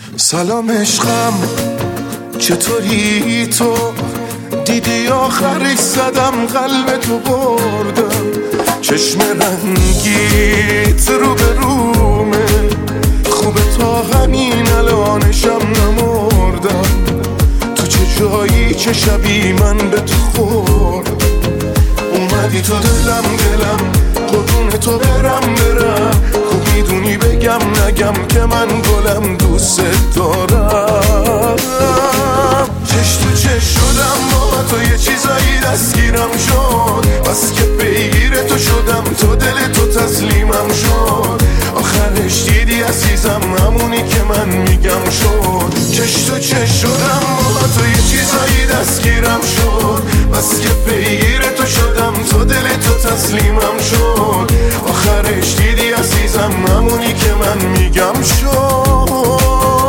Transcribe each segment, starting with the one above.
سلام عشقم، چطوری تو؟ دیدی آخرش زدم قلب تو بردم، چشم رنگیت رو به رومه، خوبه تا همین الانشم نمردم. تو چه جایی چه شبی من به تو خوردم، اومدی تو دلم قربون تو برم خوب میدونی بگم نگم که من گلم دوست دارم. چش تو چش شدم با تو، یه چیزایی دستگیرم شد، بس که پیگیر تو شدم، تو دل تو تسلیمم شد. آخرش دیدی عزیزم همونی که من میگم شد. چش تو چش شدم با تو، یه چیزایی دستگیرم شد، بس که پیگیر تو شدم، تو دل تو تسلیمم شد. آخرش دیدی عزیزم همونی که من میگم شد.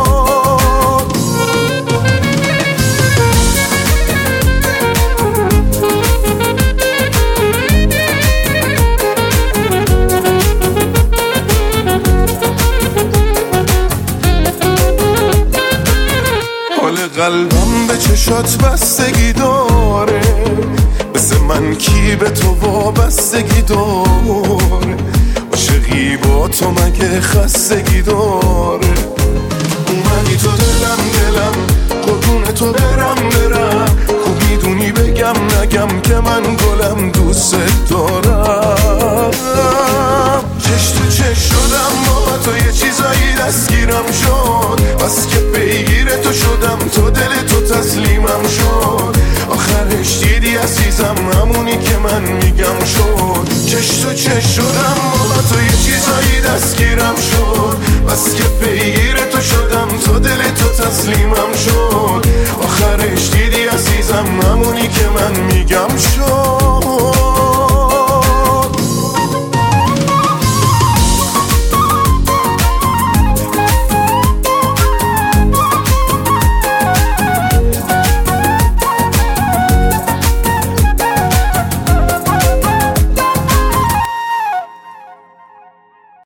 قلبم به چشات بستگی داره، مثل من کی به تو وابستگی داره؟ عاشقی با تو مگه خستگی داره؟ اومدی تو دلم قربون تو برم خوب میدونی بگم نگم که من گلم دوست دارم. چش تو چش شدم با تو، یه چیزایی دستگیرم شد، بس که پیگیر تو شدم، تو دل تو تسلیمم شد. آخرش دیدی عزیزم